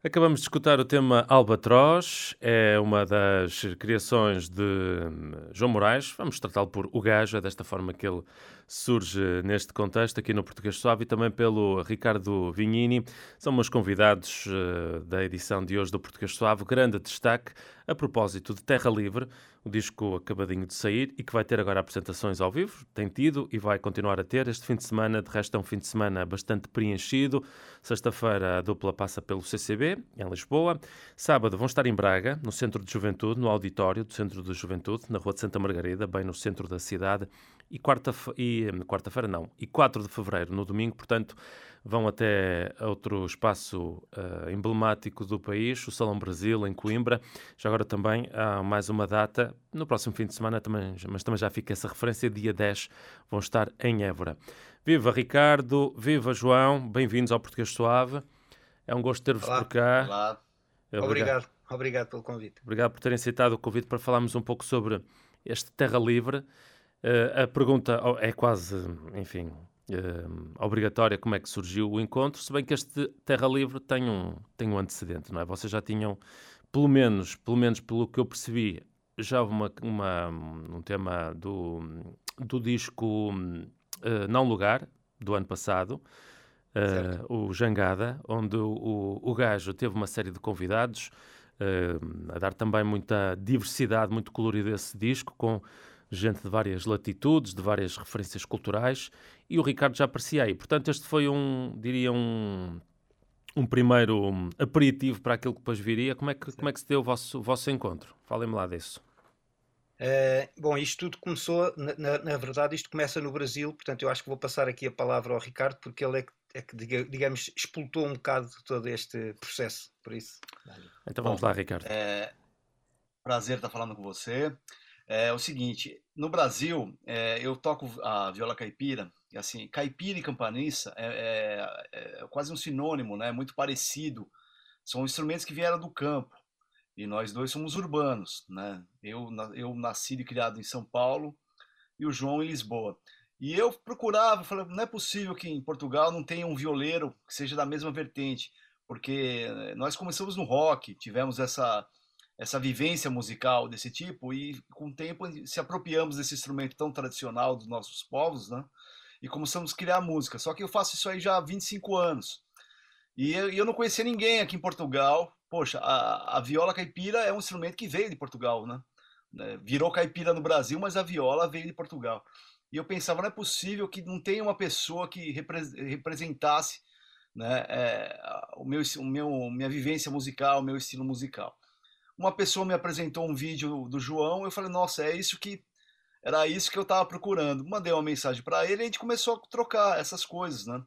Acabamos de escutar o tema Albatroz, é uma das criações de João Moraes. Vamos tratá-lo por O Gajo, é desta forma que ele surge neste contexto, aqui no Português Suave, e também pelo Ricardo Vignini. São meus convidados da edição de hoje do Português Suave. Grande destaque a propósito de Terra Livre, o disco acabadinho de sair e que vai ter agora apresentações ao vivo. Tem tido e vai continuar a ter. Este fim de semana, de resto, é um fim de semana bastante preenchido. Sexta-feira a dupla passa pelo CCB, em Lisboa. Sábado vão estar em Braga, no Centro de Juventude, no auditório do Centro de Juventude, na Rua de Santa Margarida, bem no centro da cidade. E quarta-feira não, e 4 de fevereiro, no domingo, portanto, vão até outro espaço emblemático do país, o Salão Brasil, em Coimbra. Já agora também há mais uma data, no próximo fim de semana, também, mas também já fica essa referência, dia 10 vão estar em Évora. Viva Ricardo, viva João, bem-vindos ao Português Suave. É um gosto ter-vos por Olá, cá. olá. Obrigado. Obrigado pelo convite. Obrigado por terem aceitado o convite para falarmos um pouco sobre este Terra Livre. A pergunta é quase, enfim, obrigatória, como é que surgiu o encontro, se bem que este Terra Livre tem um antecedente, não é? Vocês já tinham, pelo menos pelo que eu percebi, já houve um tema do disco Não Lugar, do ano passado, Certo? o Jangada, onde o gajo teve uma série de convidados, a dar também muita diversidade, muito colorido esse disco, com gente de várias latitudes, de várias referências culturais, e o Ricardo já aparecia aí. Portanto, este foi diria, um primeiro aperitivo para aquilo que depois viria. Como é que se deu o vosso encontro? Falem-me lá disso. Bom, isto tudo começou, na verdade, isto começa no Brasil, portanto, eu acho que vou passar aqui a palavra ao Ricardo, porque ele é que digamos, explotou um bocado todo este processo, por isso. Então vamos Bom, lá, Ricardo. prazer estar falando com você. É o seguinte, no Brasil, eu toco a viola caipira, e assim, caipira e campaniça é quase um sinônimo, né? Muito parecido. São instrumentos que vieram do campo, e nós dois somos urbanos, né? Eu nascido e criado em São Paulo, e o João em Lisboa. E eu procurava, falei, não é possível que em Portugal não tenha um violeiro que seja da mesma vertente, porque nós começamos no rock, tivemos essa vivência musical desse tipo e com o tempo se apropriamos desse instrumento tão tradicional dos nossos povos, né? E começamos a criar música. Só que eu faço isso aí já há 25 anos. E eu não conhecia ninguém aqui em Portugal. Poxa, a viola caipira é um instrumento que veio de Portugal, né? Virou caipira no Brasil, mas a viola veio de Portugal. E eu pensava, não é possível que não tenha uma pessoa que representasse, né, minha vivência musical, o meu estilo musical. Uma pessoa me apresentou um vídeo do João, eu falei, nossa, era isso que eu estava procurando. Mandei uma mensagem para ele e a gente começou a trocar essas coisas, né?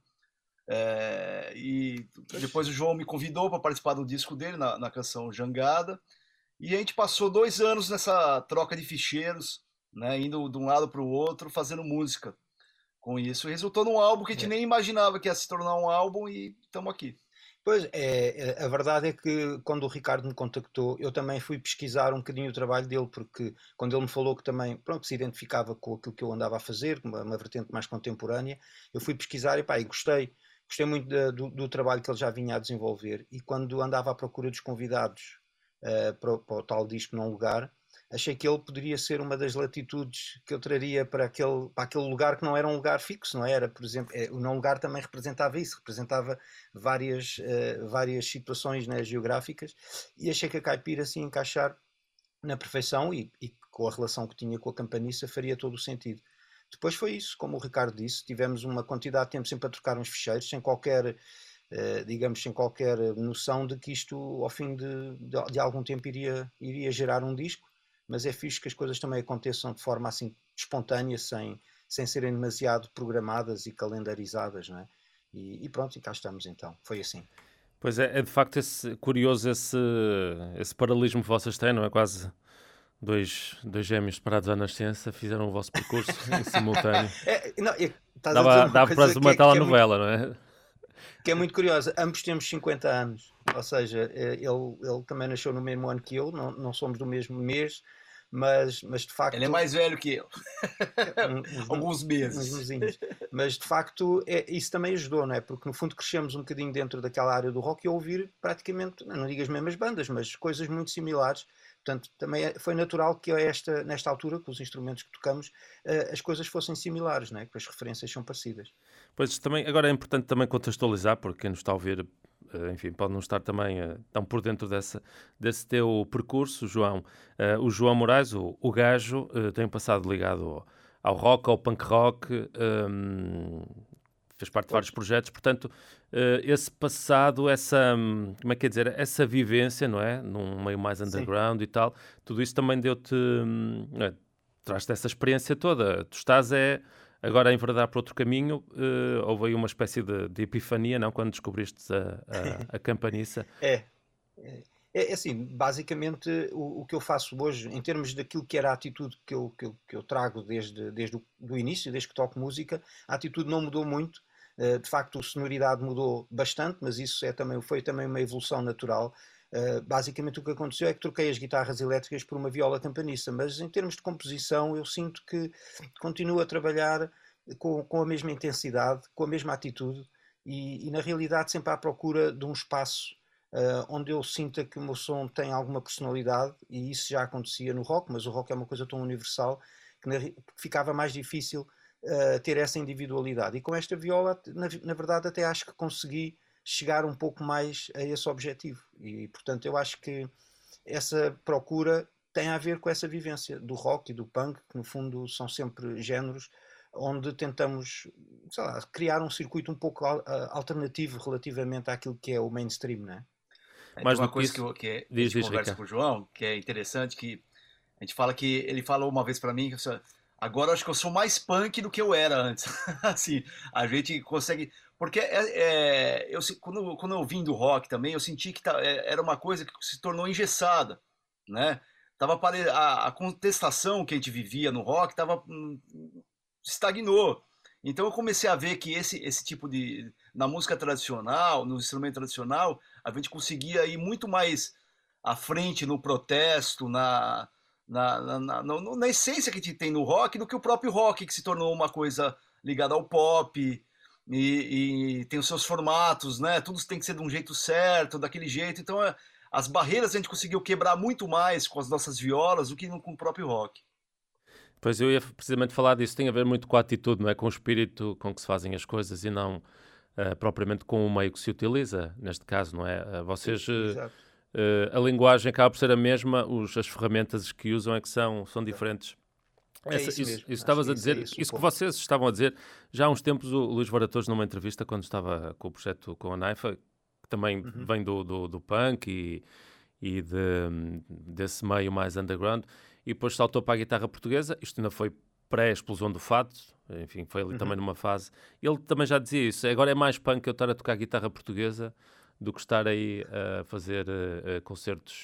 E depois o João me convidou para participar do disco dele, na canção Jangada, e a gente passou 2 anos nessa troca de ficheiros, né, indo de um lado para o outro, fazendo música com isso. Resultou num álbum que a gente É. nem imaginava que ia se tornar um álbum e estamos aqui. Pois, a verdade é que quando o Ricardo me contactou, eu também fui pesquisar um bocadinho o trabalho dele, porque quando ele me falou que também, pronto, se identificava com aquilo que eu andava a fazer, uma vertente mais contemporânea, eu fui pesquisar e gostei muito do trabalho que ele já vinha a desenvolver. E quando andava à procura dos convidados para o tal disco Não Lugar, achei que ele poderia ser uma das latitudes que eu traria para aquele lugar que não era um lugar fixo, não era? Por exemplo, o não lugar também representava isso, representava várias situações, né, geográficas, e achei que a caipira se ia encaixar na perfeição e com a relação que tinha com a campaniça faria todo o sentido. Depois foi isso, como o Ricardo disse, tivemos uma quantidade de tempo sempre a trocar uns ficheiros, sem qualquer, digamos, sem qualquer noção de que isto, ao fim de algum tempo, iria gerar um disco, mas é fixe que as coisas também aconteçam de forma assim espontânea, sem serem demasiado programadas e calendarizadas, não é? E pronto, e cá estamos então, foi assim. Pois é de facto curioso esse paralelismo que vocês têm, não é? Quase dois gêmeos separados à nascença fizeram o vosso percurso em simultâneo. Não, estás a dizer Dava, uma dava coisa quase uma telenovela, não é? que é muito curiosa. Ambos temos 50 anos, ou seja, ele também nasceu no mesmo ano que eu, não somos do mesmo mês, mas de Ele é facto, mais velho que eu. uns Alguns meses. mesinhos. Mas de facto isso também ajudou, não é? Porque no fundo crescemos um bocadinho dentro daquela área do rock e a ouvir praticamente, não digo as mesmas bandas, mas coisas muito similares. Portanto, também foi natural que nesta altura, com os instrumentos que tocamos, as coisas fossem similares, não é? Que as referências são parecidas. Pois também, agora é importante também contextualizar, porque quem nos está a ouvir, enfim, pode não estar também tão por dentro desse teu percurso, João. O João Moraes, o gajo, tem um passado ligado ao rock, ao punk rock, fez parte de vários projetos, portanto, esse passado, como é que é dizer, essa vivência, não é? Num meio mais underground e tal, tudo isso também deu-te, traz-te essa experiência toda. Tu estás agora a enveredar para outro caminho, houve aí uma espécie de epifania, não? Quando descobriste a Campaniça. É assim, basicamente o que eu faço hoje, em termos daquilo que era a atitude que eu trago desde o início, desde que toco música, a atitude não mudou muito. De facto, a sonoridade mudou bastante, mas isso foi também uma evolução natural. Basicamente o que aconteceu é que troquei as guitarras elétricas por uma viola campaniça, mas em termos de composição eu sinto que continuo a trabalhar com a mesma intensidade, com a mesma atitude e na realidade sempre à procura de um espaço onde eu sinta que o meu som tem alguma personalidade, e isso já acontecia no rock, mas o rock é uma coisa tão universal que ficava mais difícil ter essa individualidade. E com esta viola, na verdade, até acho que consegui chegar um pouco mais a esse objetivo. E, portanto, eu acho que essa procura tem a ver com essa vivência do rock e do punk, que no fundo são sempre géneros onde tentamos, sei lá, criar um circuito um pouco alternativo relativamente àquilo que é o mainstream, não é? Tem Mais uma do que coisa isso, que a diz, gente conversa Ricardo. com o João, que é interessante, que a gente fala que ele falou uma vez para mim, agora eu acho que eu sou mais punk do que eu era antes. Assim, a gente consegue, porque quando eu vim do rock também, eu senti que era uma coisa que se tornou engessada, né? A contestação que a gente vivia no rock estagnou. Então eu comecei a ver que esse tipo na música tradicional, no instrumento tradicional, a gente conseguia ir muito mais à frente no protesto, na essência que a gente tem no rock, do que o próprio rock, que se tornou uma coisa ligada ao pop e tem os seus formatos, né? Tudo tem que ser de um jeito certo, daquele jeito. Então as barreiras a gente conseguiu quebrar muito mais com as nossas violas do que com o próprio rock. Pois eu ia precisamente falar disso, tem a ver muito com a atitude, não é? Com o espírito com que se fazem as coisas e não propriamente com o meio que se utiliza, neste caso, não é? Vocês, Exato. a linguagem acaba por ser a mesma, as ferramentas que usam é que são diferentes. Isso mesmo. Isso estavas a Acho que dizer, esse o isso que ponto. vocês estavam a dizer, já há uns tempos o Luís Varatoso, numa entrevista, quando estava com o projeto com a Naifa, que também vem do punk e desse meio mais underground, e depois saltou para a guitarra portuguesa. Isto ainda foi pré-explosão do fado, enfim, foi ali também numa fase. Ele também já dizia isso, agora é mais punk eu estar a tocar guitarra portuguesa do que estar aí a fazer concertos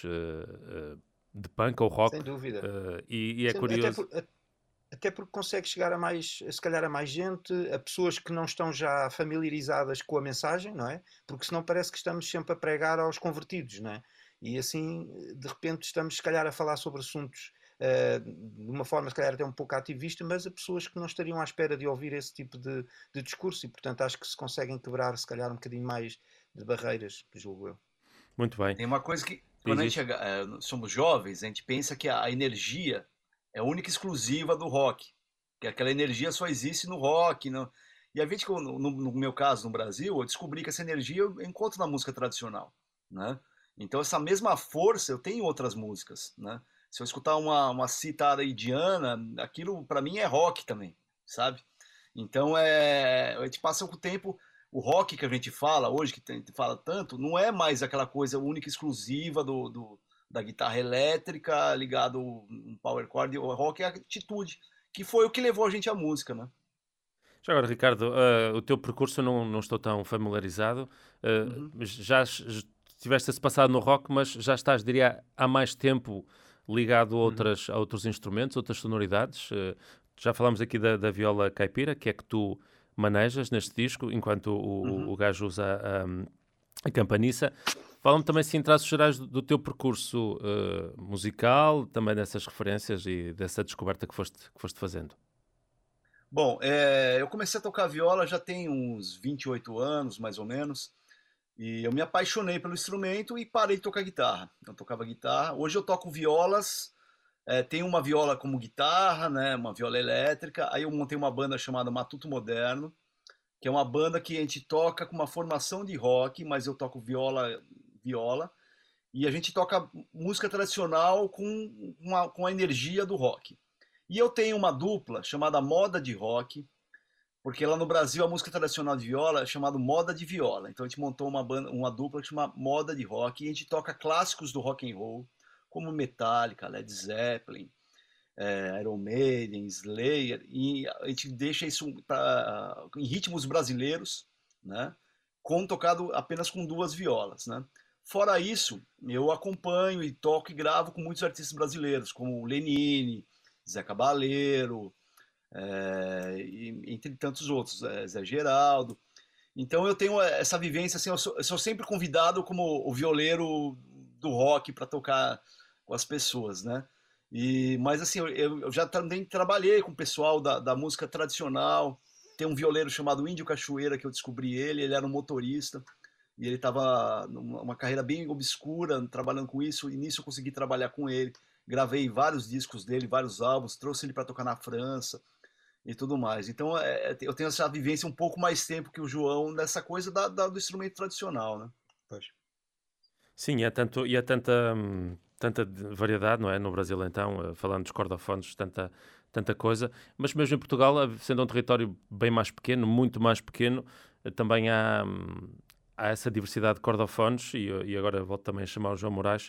de punk ou rock. Sem dúvida. E é Sim, curioso. até porque consegue chegar se calhar a mais gente, a pessoas que não estão já familiarizadas com a mensagem, não é? Porque senão parece que estamos sempre a pregar aos convertidos, não é? E assim, de repente, estamos se calhar a falar sobre assuntos de uma forma se calhar até um pouco ativista, mas a pessoas que não estariam à espera de ouvir esse tipo de discurso, e portanto acho que se conseguem quebrar se calhar um bocadinho mais de barreiras, julgo eu. Muito bem. Tem uma coisa que, quando a Diz gente isso. somos jovens, a gente pensa que a energia é única e exclusiva do rock, que aquela energia só existe no rock. E a gente, no meu caso, no Brasil, eu descobri que essa energia eu encontro na música tradicional, né? Então essa mesma força eu tenho em outras músicas, né? Se eu escutar uma cítara indiana, aquilo para mim é rock também, sabe? Então a gente passa o tempo, o rock que a gente fala hoje, que a gente fala tanto, não é mais aquela coisa única e exclusiva da guitarra elétrica ligado um power chord. O rock é a atitude, que foi o que levou a gente à música, né? Já agora, Ricardo, o teu percurso eu não estou tão familiarizado. Mas já tiveste esse passado no rock, mas já estás, diria, há mais tempo ligado a outros instrumentos, outras sonoridades. Já falámos aqui da viola caipira, que é que tu manejas neste disco, enquanto o gajo usa a campaniça. Fala-me também, se em traços gerais, do teu percurso musical, também dessas referências e dessa descoberta que foste fazendo. Bom, eu comecei a tocar viola já tem uns 28 anos, mais ou menos, e eu me apaixonei pelo instrumento e parei de tocar guitarra. Eu tocava guitarra. Hoje eu toco violas, tenho uma viola como guitarra, né, uma viola elétrica. Aí eu montei uma banda chamada Matuto Moderno, que é uma banda que a gente toca com uma formação de rock, mas eu toco viola, e a gente toca música tradicional com a energia do rock. E eu tenho uma dupla chamada Moda de Rock, porque lá no Brasil a música tradicional de viola é chamada Moda de Viola. Então a gente montou uma dupla que chama Moda de Rock, e a gente toca clássicos do rock and roll, como Metallica, Led Zeppelin, Iron Maiden, Slayer, e a gente deixa isso em ritmos brasileiros, né? Tocado apenas com duas violas, né? Fora isso, eu acompanho e toco e gravo com muitos artistas brasileiros, como Lenine, Zé Cabaleiro, entre tantos outros, Zé Geraldo. Então eu tenho essa vivência, assim, eu sou sempre convidado como o violeiro do rock para tocar com as pessoas, né? Mas assim, eu já também trabalhei com o pessoal da música tradicional. Tem um violeiro chamado Índio Cachoeira, que eu descobri ele era um motorista, e ele estava numa carreira bem obscura, trabalhando com isso, e nisso eu consegui trabalhar com ele. Gravei vários discos dele, vários álbuns, trouxe ele para tocar na França e tudo mais. Então eu tenho essa vivência um pouco mais tempo que o João nessa coisa do instrumento tradicional, né? Pois. Sim, e há tanta variedade, não é? No Brasil, então, falando dos cordofones, tanta coisa. Mas mesmo em Portugal, sendo um território bem mais pequeno, muito mais pequeno, também há essa diversidade de cordofones, e agora volto também a chamar o João Moraes.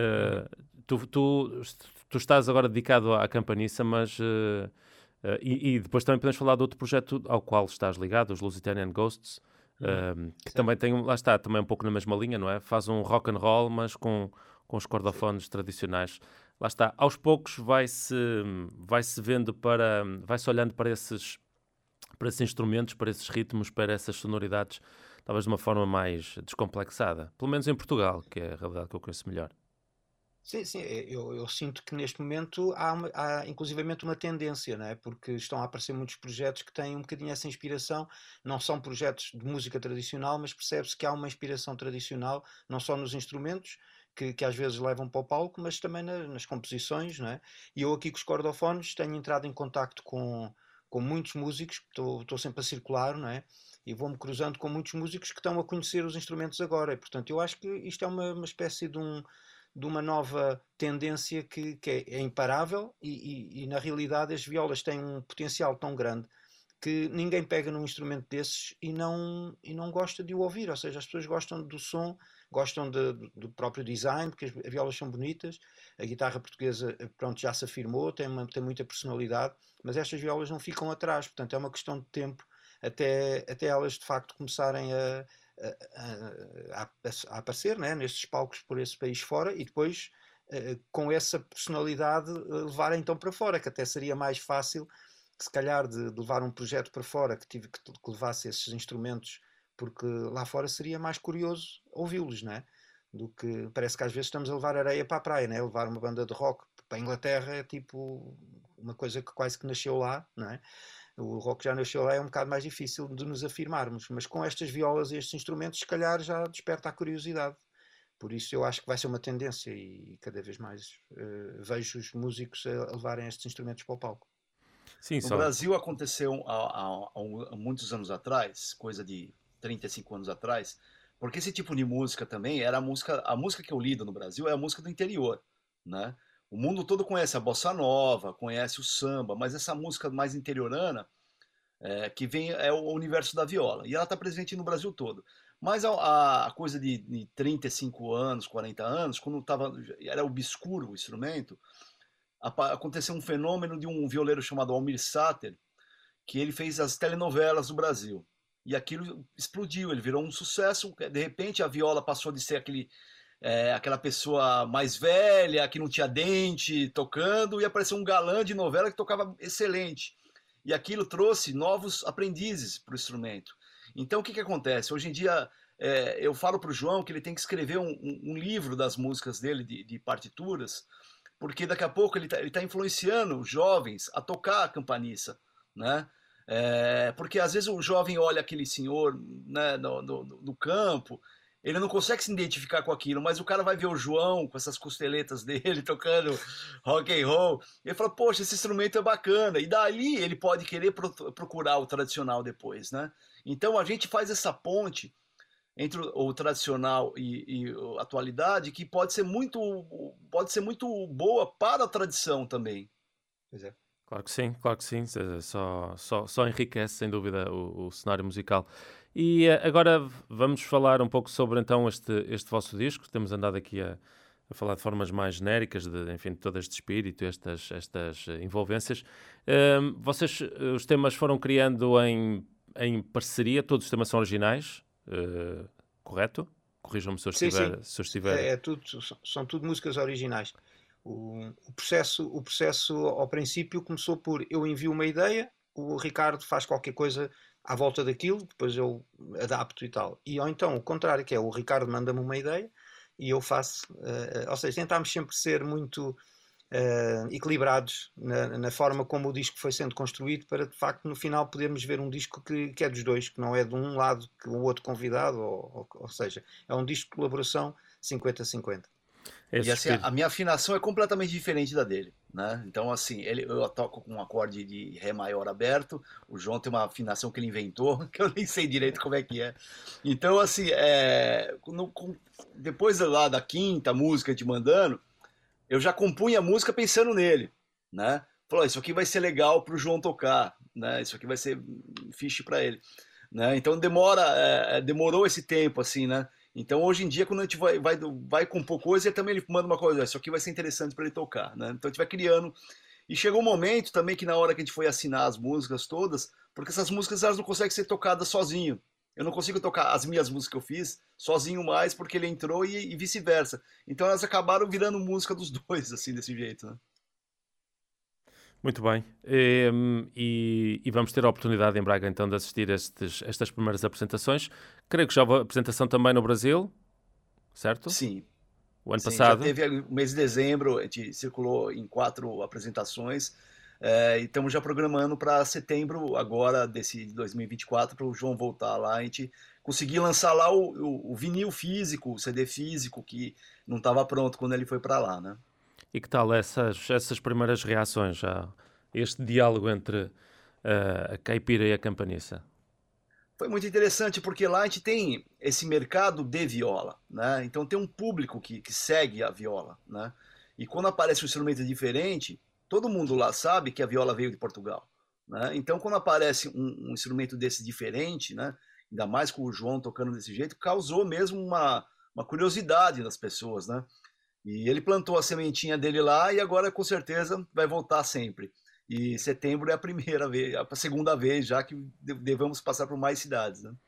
Tu estás agora dedicado à campaniça, mas... e depois também podemos falar de outro projeto ao qual estás ligado, os Lusitanian Ghosts, que também tem, lá está, também um pouco na mesma linha, não é? Faz um rock and roll, mas com os cordofones tradicionais. Lá está, aos poucos vai-se vendo vai-se olhando para esses instrumentos, para esses ritmos, para essas sonoridades, talvez de uma forma mais descomplexada. Pelo menos em Portugal, que é a realidade que eu conheço melhor. Sim, sim, eu sinto que neste momento há inclusivamente uma tendência, não é? Porque estão a aparecer muitos projetos que têm um bocadinho essa inspiração, não são projetos de música tradicional, mas percebe-se que há uma inspiração tradicional, não só nos instrumentos, que às vezes levam para o palco, mas também nas composições, não é? E eu aqui com os cordofones tenho entrado em contacto com muitos músicos, estou sempre a circular, não é? E vou-me cruzando com muitos músicos que estão a conhecer os instrumentos agora, e portanto eu acho que isto é uma espécie de uma nova tendência que é imparável, e na realidade as violas têm um potencial tão grande que ninguém pega num instrumento desses e não gosta de o ouvir, ou seja, as pessoas gostam do som, gostam do próprio design, porque as violas são bonitas, a guitarra portuguesa, pronto, já se afirmou, tem muita personalidade, mas estas violas não ficam atrás, portanto é uma questão de tempo até elas de facto começarem a aparecer, né, nestes palcos por esse país fora, e depois com essa personalidade levar então para fora, que até seria mais fácil, se calhar, de levar um projeto para fora que levasse esses instrumentos, porque lá fora seria mais curioso ouvi-los, né? Do que parece que às vezes estamos a levar areia para a praia, né? Levar uma banda de rock para a Inglaterra é tipo uma coisa que quase que nasceu lá, não é? O rock já nasceu lá, é um bocado mais difícil de nos afirmarmos, mas com estas violas e estes instrumentos, se calhar já desperta a curiosidade. Por isso eu acho que vai ser uma tendência, e cada vez mais vejo os músicos a levarem estes instrumentos para o palco. Sim, No Brasil aconteceu há muitos anos atrás, coisa de 35 anos atrás, porque esse tipo de música também era a música que eu lido no Brasil é a música do interior, né? O mundo todo conhece a bossa nova, conhece o samba, mas essa música mais interiorana que vem é o universo da viola, e ela está presente no Brasil todo. Mas a coisa de 35 anos, 40 anos, quando era obscuro o instrumento, aconteceu um fenômeno de um violeiro chamado Almir Sater, que ele fez as telenovelas do Brasil. E aquilo explodiu, ele virou um sucesso. De repente a viola passou de ser aquela pessoa mais velha, que não tinha dente, tocando, e apareceu um galã de novela que tocava excelente. E aquilo trouxe novos aprendizes para o instrumento. Então o que acontece? Hoje em dia eu falo para o João que ele tem que escrever um livro das músicas dele, de partituras, porque daqui a pouco ele tá influenciando os jovens a tocar a campaniça, né? Porque às vezes o jovem olha aquele senhor, né, no campo, ele não consegue se identificar com aquilo, mas o cara vai ver o João com essas costeletas dele tocando rock and roll, e ele fala, poxa, esse instrumento é bacana, e dali ele pode querer procurar o tradicional depois, né? Então a gente faz essa ponte entre o tradicional e a atualidade, que pode ser muito boa para a tradição também. Pois é. Claro que sim, claro que sim. Só enriquece, sem dúvida, o cenário musical. E agora vamos falar um pouco sobre, então, este vosso disco. Temos andado aqui a falar de formas mais genéricas, enfim, de todo este espírito, estas envolvências. Vocês, os temas foram criando em parceria, todos os temas são originais, correto? Corrijam-me se eu estiver... Se eu estiver... São tudo músicas originais. O processo ao princípio começou por eu envio uma ideia, o Ricardo faz qualquer coisa à volta daquilo, depois eu adapto e tal. Ou então o contrário, que é o Ricardo manda-me uma ideia e eu faço. Ou seja, tentámos sempre ser muito equilibrados na forma como o disco foi sendo construído, para de facto no final podermos ver um disco que é dos dois, que não é de um lado que o outro convidado, ou seja, é um disco de colaboração 50-50. E assim, a minha afinação é completamente diferente da dele, né? Então assim, eu toco com um acorde de Ré maior aberto, o João tem uma afinação que ele inventou, que eu nem sei direito como é que é. Então assim, depois lá da quinta música te mandando, eu já compunha a música pensando nele, né? Falou, isso aqui vai ser legal pro João tocar, né? Isso aqui vai ser fixe para ele, né? Então demorou esse tempo, assim, né? Então, hoje em dia, quando a gente vai compor coisa, também ele manda uma coisa, isso aqui vai ser interessante para ele tocar, né? Então, a gente vai criando. E chegou um momento também que na hora que a gente foi assinar as músicas todas, porque essas músicas elas não conseguem ser tocadas sozinho. Eu não consigo tocar as minhas músicas que eu fiz sozinho mais, porque ele entrou e vice-versa. Então, elas acabaram virando música dos dois, assim, desse jeito, né? Muito bem. E vamos ter a oportunidade em Braga, então, de assistir a estas primeiras apresentações. Creio que já houve apresentação também no Brasil, certo? Sim. O ano passado. Já teve o mês de dezembro, a gente circulou em 4 apresentações, e estamos já programando para setembro, agora, desse 2024, para o João voltar lá, a gente conseguir lançar lá o vinil físico, o CD físico, que não estava pronto quando ele foi para lá, né? E que tal essas primeiras reações a este diálogo entre a caipira e a campaniça? Foi muito interessante, porque lá a gente tem esse mercado de viola, né? Então tem um público que segue a viola, né? E quando aparece um instrumento diferente, todo mundo lá sabe que a viola veio de Portugal, né? Então quando aparece um instrumento desse diferente, né? Ainda mais com o João tocando desse jeito, causou mesmo uma curiosidade nas pessoas, né? E ele plantou a sementinha dele lá e agora com certeza vai voltar sempre. E setembro é a segunda vez já que devemos passar por mais cidades, né?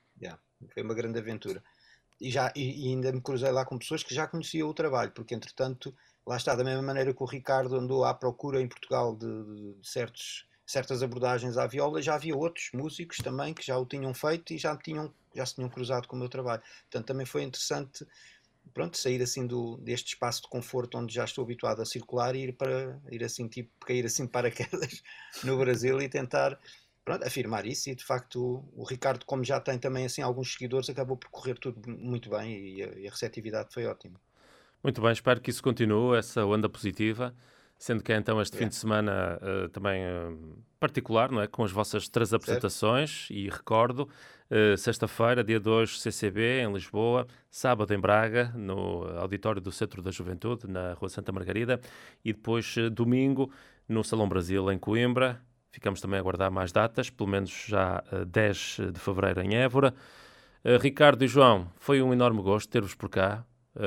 Foi uma grande aventura. E ainda me cruzei lá com pessoas que já conheciam o trabalho, porque entretanto, lá está, da mesma maneira que o Ricardo andou à procura em Portugal de certas abordagens à viola, já havia outros músicos também que já o tinham feito e já se tinham cruzado com o meu trabalho. Portanto, também foi interessante, pronto, sair assim deste espaço de conforto onde já estou habituado a circular e ir assim de paraquedas no Brasil e tentar, pronto, afirmar isso. E de facto o Ricardo, como já tem também assim alguns seguidores, acabou por correr tudo muito bem e a receptividade foi ótima. Muito bem, espero que isso continue, essa onda positiva, sendo que é então este fim de semana também particular, não é? Com as vossas 3 apresentações, e recordo, sexta-feira, dia 2, CCB, em Lisboa, sábado em Braga, no auditório do Centro da Juventude, na Rua Santa Margarida, e depois domingo, no Salão Brasil, em Coimbra. Ficamos também a aguardar mais datas, pelo menos já 10 de fevereiro em Évora. Ricardo e João, foi um enorme gosto ter-vos por cá.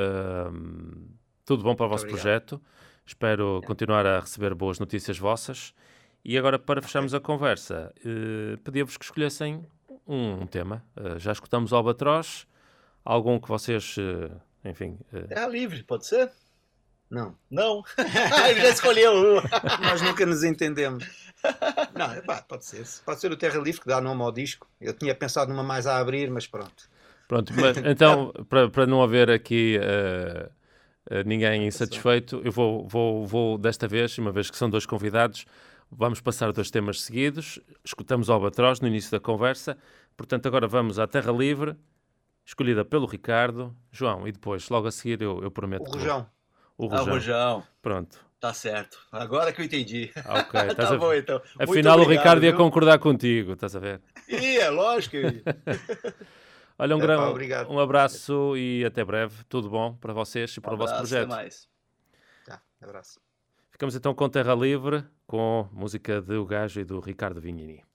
Tudo bom para o vosso projeto. Espero continuar a receber boas notícias vossas. E agora, para fecharmos a conversa, pedia-vos que escolhessem um tema. Já escutamos o Albatroz. Algum que vocês, enfim... Terra Livre, pode ser? Não. Não? Ele já escolheu. Nós nunca nos entendemos. Não, pode ser o Terra Livre, que dá nome ao disco. Eu tinha pensado numa mais a abrir, mas pronto. Pronto, mas então, para não haver aqui ninguém insatisfeito, eu vou desta vez, uma vez que são 2 convidados, vamos passar 2 temas seguidos. Escutamos o Albatroz no início da conversa. Portanto, agora vamos à Terra Livre, escolhida pelo Ricardo. João, e depois, logo a seguir, eu prometo O que Rojão. o Ah, Rojão. Rojão. Pronto. Tá certo. Agora que eu entendi. Ok, estás Tá a bom, ver? então. Muito Afinal, o obrigado, Ricardo ia viu? concordar contigo, estás a ver? É lógico que eu ia. Olha, Obrigado. um abraço e até breve. Tudo bom para vocês e para o vosso Abraço, até projeto. mais. Tá, abraço. Ficamos então com Terra Livre, com música de O Gajo e do Ricardo Vignini.